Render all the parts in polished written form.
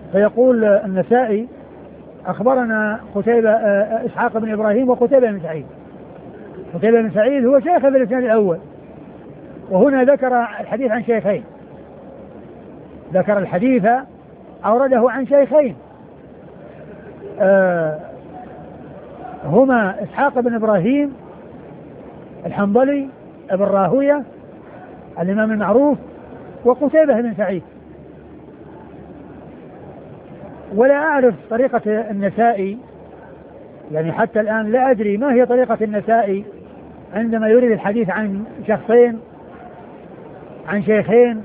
فيقول النسائي أخبرنا قتيبة إسحاق بن إبراهيم وقتيبة بن سعيد. قتيبة بن سعيد هو شيخ في الإسناد الأول، وهنا ذكر الحديث عن شيخين، ذكر الحديث أورده عن شيخين هما إسحاق بن إبراهيم الحنظلي ابن راهوية الإمام المعروف، وقتيبة بن سعيد. ولا أعرف طريقة النسائي، يعني حتى الآن لا أدري ما هي طريقة النسائي عندما يريد الحديث عن شخصين عن شيخين،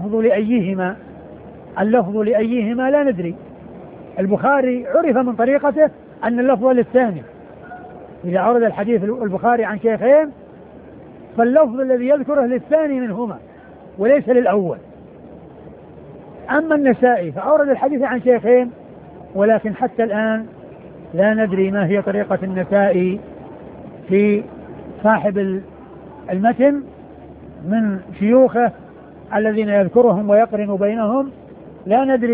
اللفظ لأيهما لا ندري. البخاري عرف من طريقته أن اللفظ للثاني، إذا عرض الحديث البخاري عن شيخين فاللفظ الذي يذكره للثاني منهما وليس للأول. أما النسائي فأورد الحديث عن شيخين، ولكن حتى الآن لا ندري ما هي طريقة النسائي في صاحب المتن من شيوخه الذين يذكرهم ويقرن بينهم، لا ندري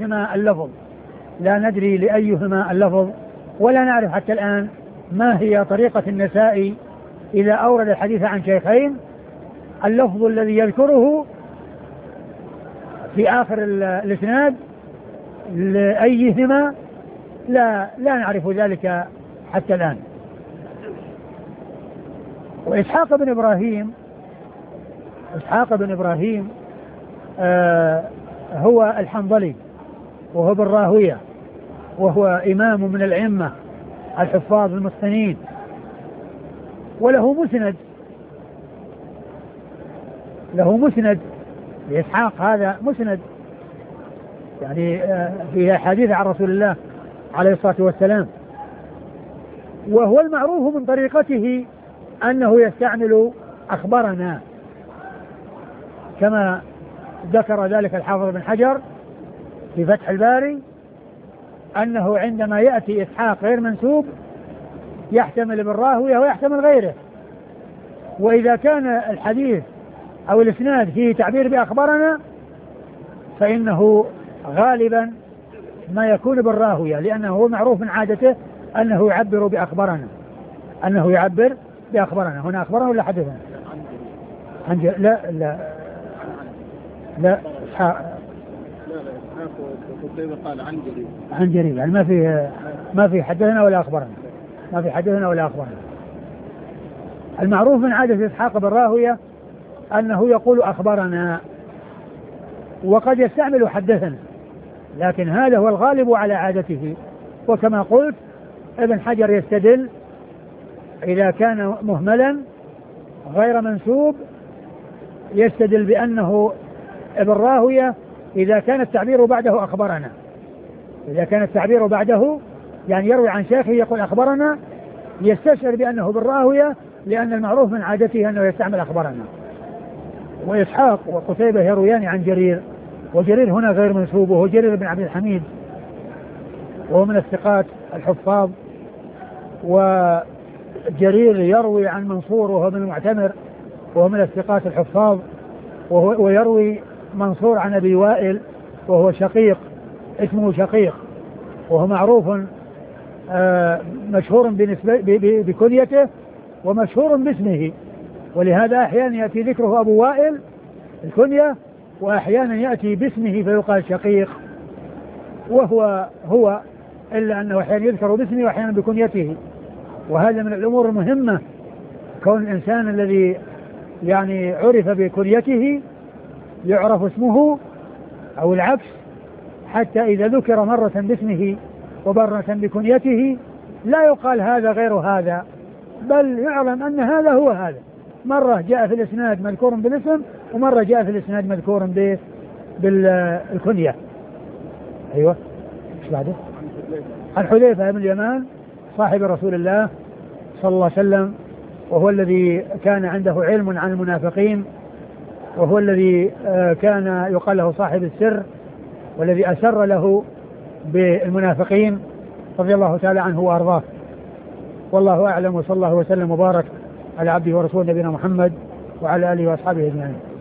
لأيهما اللفظ، ولا نعرف حتى الآن ما هي طريقة النسائي إذا أورد الحديث عن شيخين اللفظ الذي يذكره في آخر الإسناد لأيهما لا نعرف ذلك حتى الآن. وإسحاق بن إبراهيم هو الحنظلي، وهو بن راهوية، وهو إمام من الأئمة الحفاظ المتقنين، وله مسند لإسحاق، هذا مسند يعني في حديث عن رسول الله عليه الصلاة والسلام. وهو المعروف من طريقته أنه يستعمل أخبرنا، كما ذكر ذلك الحافظ بن حجر في فتح الباري، أنه عندما يأتي إسحاق غير منسوب يحتمل بالراهوية ويحتمل غيره. وإذا كان الحديث أو الإسناد فيه تعبير بأخبرنا فإنه غالبا ما يكون بالراهوية، لأنه هو معروف من عادته أنه يعبر بأخبرنا، هنا أخبرنا ولا حدثنا؟ لا قال عن جرير، يعني ما في حدثنا ولا أخبرنا، المعروف من عادة إسحاق بالراهوية أنه يقول أخبرنا، وقد يستعمل حدثنا، لكن هذا هو الغالب على عادته. وكما قلت ابن حجر يستدل إذا كان مهملا غير منسوب يستدل بأنه ابن راهوية إذا كان التعبير بعده أخبرنا، يعني يروي عن شيخه يقول أخبرنا، يستشعر بأنه بالراهوية، لأن المعروف من عادته أنه يستعمل أخبرنا. وإسحاق وقتيبة يرويان عن جرير، وجرير هنا غير منسوب، وهو جرير بن عبد الحميد، وهو من الثقات الحفاظ. وجرير يروي عن منصور وهو من المعتمر، وهو من الثقات الحفاظ، ويروي منصور عن أبي وائل وهو شقيق، اسمه شقيق، وهو معروف مشهور بكنيته ومشهور باسمه، ولهذا أحيانا يأتي ذكره أبو وائل الكنية، وأحيانا يأتي باسمه فيقال شقيق، وهو إلا أنه أحيانا يذكر باسمه وأحيانا بكنيته. وهذا من الأمور المهمة، كون الإنسان الذي يعني عرف بكنيته يعرف اسمه أو العكس، حتى إذا ذكر مرة باسمه ومرة بكنيته لا يقال هذا غير هذا، بل يعلم أن هذا هو هذا، مرة جاء في الإسناد مذكور بالاسم، ومرة جاء في الإسناد مذكور بالكنية. أيوة، إيش بعده؟ عن حذيفة بن اليمان صاحب رسول الله صلى الله عليه وسلم، وهو الذي كان عنده علم عن المنافقين، وهو الذي كان يقال له صاحب السر، والذي أسر له بالمنافقين، رضي الله تعالى عنه وأرضاه. والله أعلم، وصلى الله وسلم وبارك على عبده ورسوله نبينا محمد وعلى آله وأصحابه أجمعين.